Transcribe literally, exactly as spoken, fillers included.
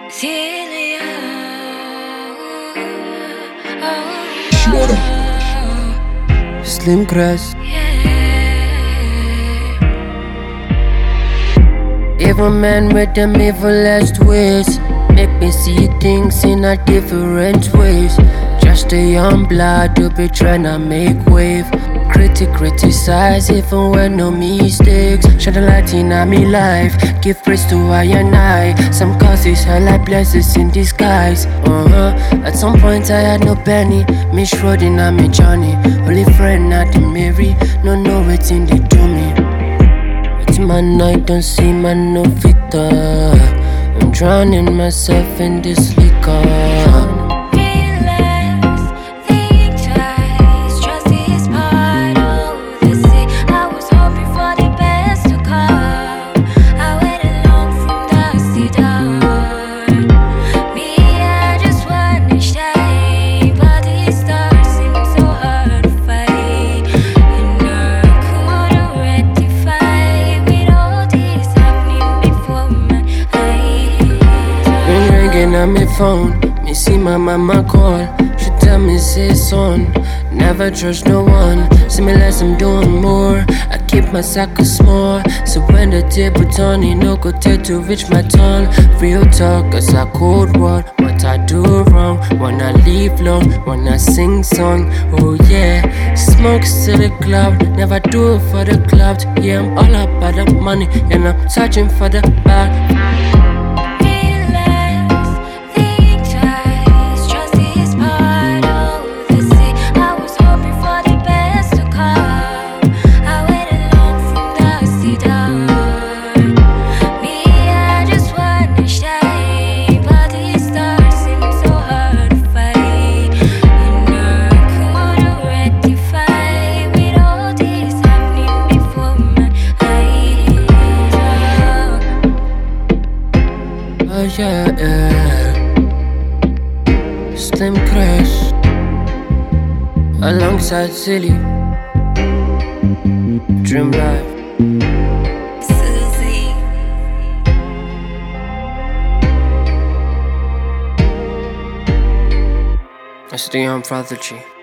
Celia. Shmurda. Slim Crest. Evil man with them evilest ways make me see things in a different ways. Just a young blood to be tryna make wave. Critic criticize even when no mistakes. Shine the light in a me life. Give praise to I and I. Some causes are like blessings in disguise. Uh-huh. At some point I had no penny. Me shrouding on me journey. Only friend not the Mary. No know what's in they do me. It's my night, don't see my no Vita. I'm drowning myself in this liquor. On my phone, me see my mama call. She tell me say son, never trust no one. See me less I'm doing more. I keep my sack small. So when the table turn, you know go take to reach my tongue. Real talk, cause I cold word. What I do wrong, wanna leave long, wanna sing song. Oh yeah, smokes to the cloud. Never do it for the cloud. Yeah, I'm all about the money, and I'm searching for the bag. Oh yeah, yeah. Slim Crest alongside Silly Dream Life. Susie. That's the young prodigy.